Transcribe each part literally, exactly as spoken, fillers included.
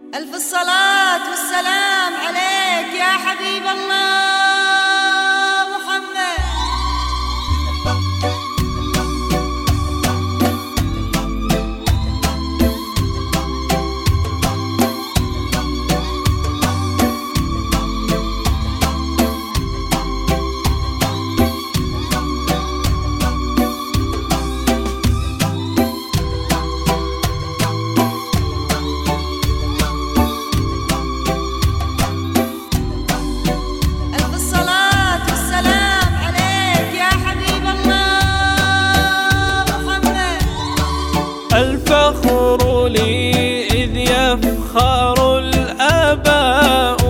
ألف الصلاة والسلام عليك يا حبيب الله محمد. الفخر لي إذ يفخر الآباء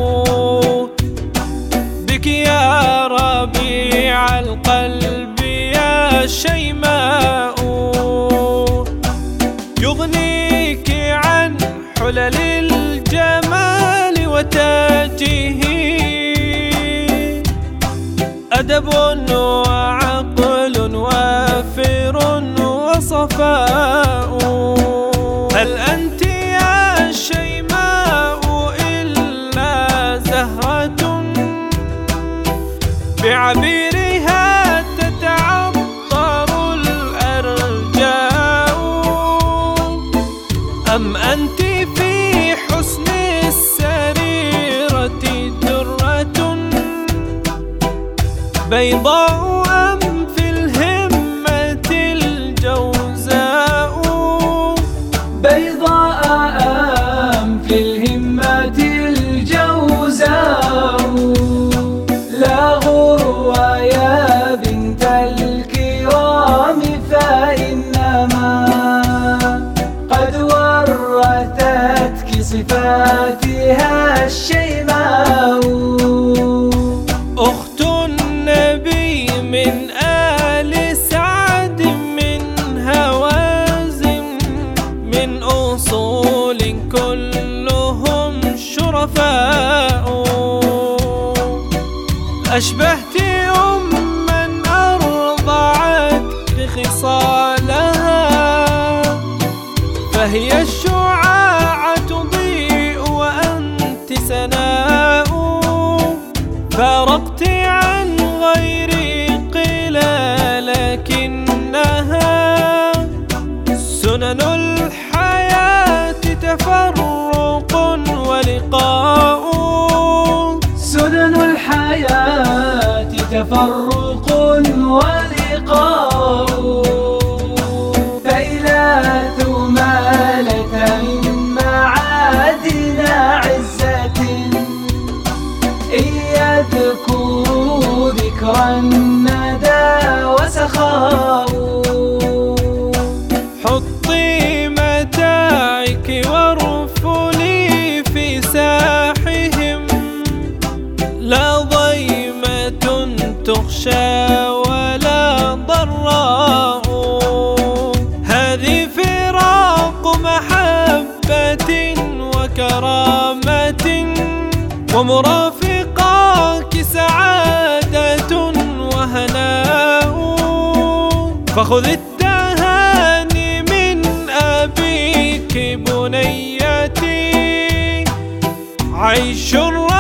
بك يا ربيع القلب يا شيماء، يغنيك عن حلل الجمال وتاجه أدب وعقل وافر وصفاء. هل أنت يا شيماء إلا زهرة بعبيرها تتعطر الأرجاء، أم أنت في حسن السريرة درة بيضاء، أم في الهمة الجوزاء؟ بيضاء أم في الهمة الجوزاء؟ لا غرو يا بنت الكرام، فإنما قد ورثتك صفاتها الشيماء. أخت النبي من آل سعد، من هوازن، من أصول كلهم شرفاء. أشبهت أمًا أرضعت بخصالها، فهي الشعاع تضيء وأنت سناء. فارقت عن غيري قيل لكنها سنن الحياة تفرق ولقاء. سنن الحياة تفرق ولقاء. فإذا ثمالة من معادن عزة، إن يذكروا ذكر الندى وسخاء. حطي متاعك وارفلي في ساحهم، لا ضيمة تخشى ولا ضراء. هذه فراق محبة وكرامة، ومرافقاك سعادة وهناء. فخذ التهاني من أبيك بنيتي، عيش